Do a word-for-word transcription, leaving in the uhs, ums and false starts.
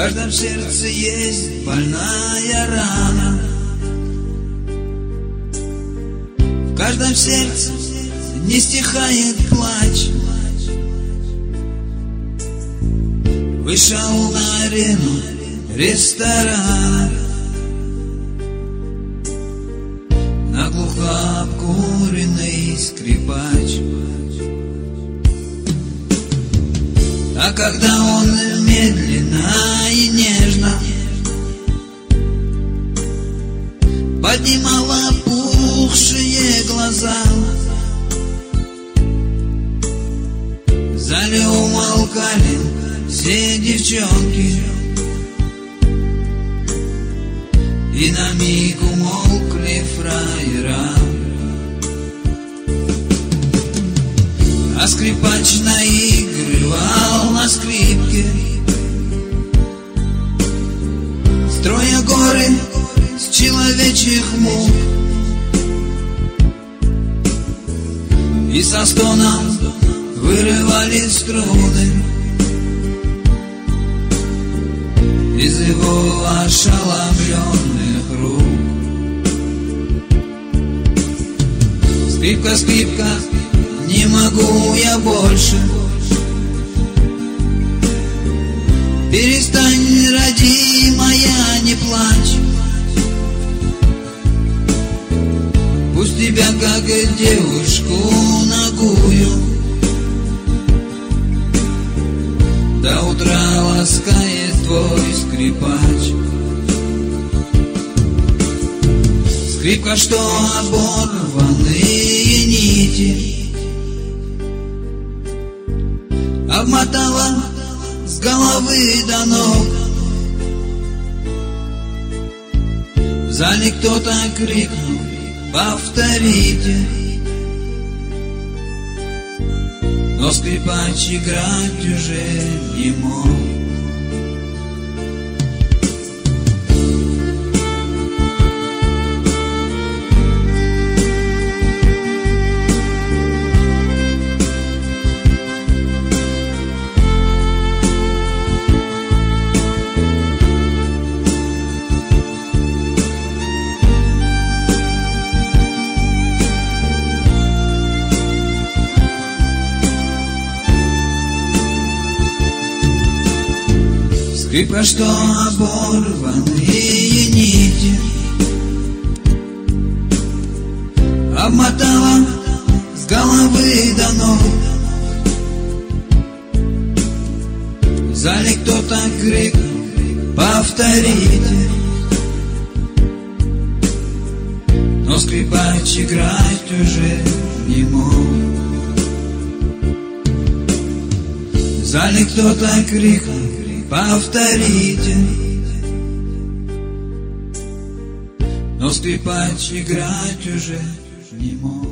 каждом сердце есть больная рана, в каждом сердце не стихает плач. Вышел на арену ресторана, наглухо обкуренный скрипач. А когда он медленно и нежно поднимал опухшие глаза, в зале умолкали все девчонки, и на миг умолкли фраера. А скрипач наигрывал на скрипке, строя горы с человечьих мук, и со стоном вырывали струны из его ошеломленных рук. Скрипка, скрипка, не могу я больше. Перестань, родимая, не плачь. Пусть тебя, как девушку нагую, до утра ласкает твой скрипач. Скрипка, что оборванные нити обмотала с головы до ног. В зале кто-то крикнул: повторите. Но скрипач играть уже не мог. Скрипка, что оборванные нити обмотала с головы до ног. В зале кто-то крикнул: повторите. Но скрипач играть уже не мог. В зале кто-то крикнул: повторите. Но скрипач играть уже не мог.